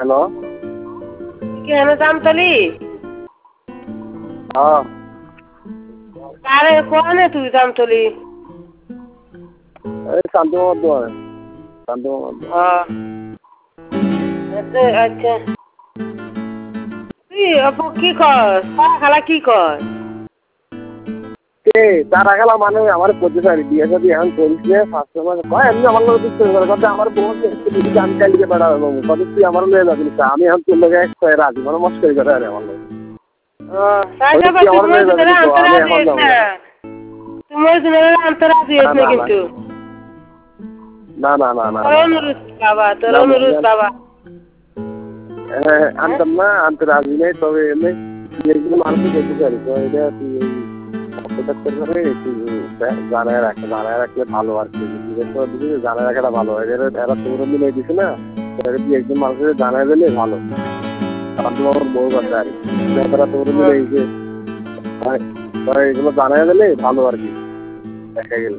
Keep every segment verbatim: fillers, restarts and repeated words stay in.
Hello কেন জামতলি? হ্যাঁ আরে কোনে তুই জামতলি? এই শান্তমত দোয়ারে শান্তমত হ্যাঁ আচ্ছা আচ্ছা তুই আপু কি কর তারা খালা কি কর? কে তারা খেলা মানে আমার পঁচিশ তারিখ বিয়ে সাথে এখন করিস নে ফার্স্ট মাসে কয় এমনি আমার লোক দিচ্ছে কথা আমার বউ আমি কালকে বেড়া বাবু কত তুই আমার লয়ে যাবি আমি এখন তোর লোক এক কয়ে রাজি মানে মস্করি করে আরে আমার লোক ও তাই যাবা তুই মোর দিনে আনতে রাজি হইছ না তুই মোর দিনে আনতে রাজি হইছ না কিন্তু না না না না তোর অনুরোধ বাবা তোর অনুরোধ বাবা হ্যাঁ আনতাম না আনতে রাজি নেই তবে এমনি যেগুলো মানুষ দেখতে পারি তো এটা তুই ডাক্তার করে একটু জানায় রাখে জানায় রাখলে ভালো আর কি জানায় রাখাটা ভালো হয় এরা এরা তোর মিলে দিছে না তুই একজন মানুষের জানায় দিলে ভালো কারণ তোমার বউ কথা আর কি তারা তোর মিলে এই যে এগুলো জানায় দিলে ভালো আর কি দেখা গেল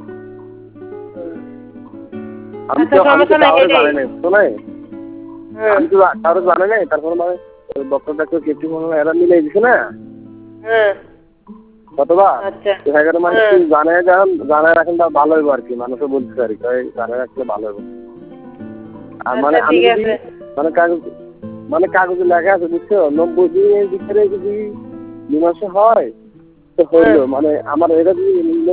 আমি তো আমি তো কারো জানে নাই শোনাই আমি তো কারো জানে নাই তারপর মানে ডক্টর ডাক্তার কেটে মনে হয় এরা মিলে দিছে না হ্যাঁ কতবা এখানে মানে জানায় যান জানায় রাখেন তা ভালো হইব আর কি মানুষও বলতে পারি জানায় রাখলে ভালো হইব আর মানে আমি যদি মানে কাগজ মানে কাগজে লেখা আছে বুঝছো নব্বই দিনের ভিতরে যদি দুই মাসে হয় তো হইলো মানে আমার এটা যদি